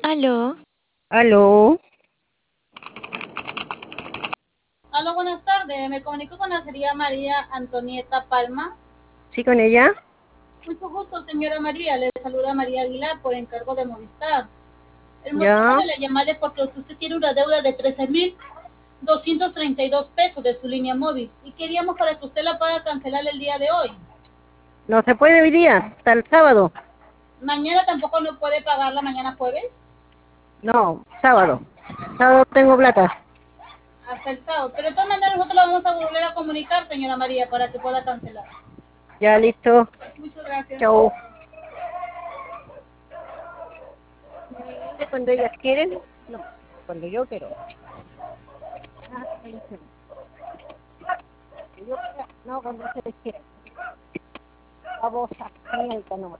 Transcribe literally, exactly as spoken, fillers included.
Aló, Aló, Hola, buenas tardes. Me comunico con la señora María Antonieta Palma. ¿sí con ella? Mucho gusto, señora María. Le saluda María Aguilar por encargo de Movistar. El motivo Ya, de la llamada es porque usted tiene una deuda de trece mil doscientos treinta y dos pesos de su línea móvil y queríamos para que usted la pueda cancelar el día de hoy. no se puede hoy día, hasta el sábado. Mañana tampoco no puede pagarla, mañana jueves, No, sábado. Sábado tengo plata. hasta el sábado. Pero de todas maneras nosotros la vamos a volver a comunicar, señora María, para que pueda cancelar. Ya listo. Muchas gracias. Chau. Cuando ellas quieren, no, cuando yo quiero. Ah, ahí sí. Yo quiera, no, cuando ustedes quieran. Babosa, mierda, no.